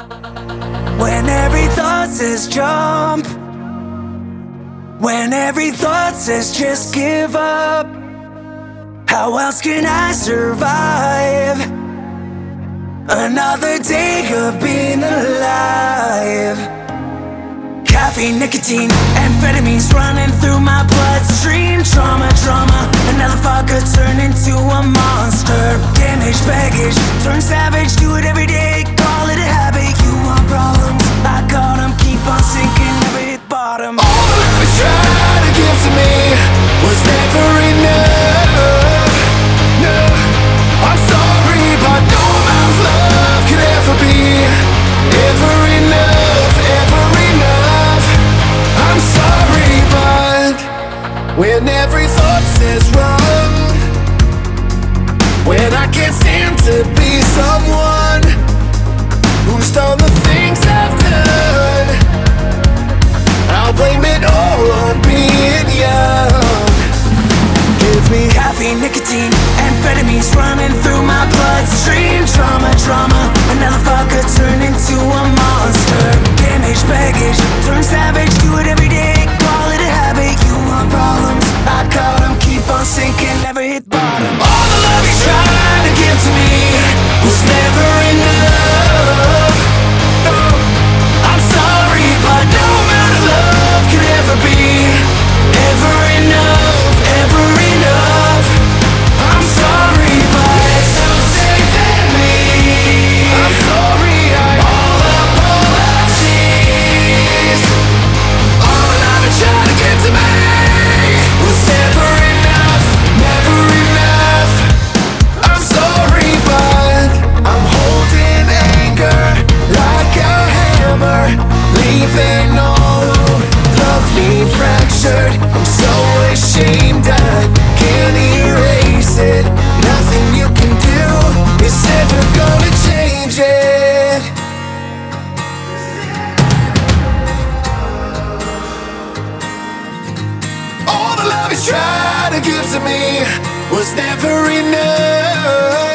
When every thought says jump, when every thought says just give up, how else can I survive another day of being alive? Caffeine, nicotine, amphetamines running through my bloodstream. Trauma, another fucker turned into a monster. Damaged baggage, turn savage, do it every day, call it a habit. You want problems, I got them, keep on sinking, never hit bottom. All the love you tried to give to me was never enough. No, I'm sorry, but no amount of love could ever be ever enough, ever enough. I'm sorry, but when every thought says run, when I can't stand to be someone who's done the things I've done, I'll blame it all on being young. Give me caffeine, nicotine, amphetamines running through my bloodstream. Trauma, another fucker turned into a monster. Damaged baggage, turn savage, do it every day, call it a habit. You want problems, I got them, keep on sinking, never hit bottom. all the love you tried to give to me was never enough. No, I'm sorry, but no amount of love could ever be ever enough, ever enough. I'm sorry, but it's so safe than me. I'm sorry, all apologies. All the love you tried to give to me was never enough, never enough. I'm sorry, but I'm holding anger like a hammer, leaving all who love me fractured. I'm so ashamed I can't erase it. Nothing you can do is ever gonna change it. All the love you tried to give to me was never enough.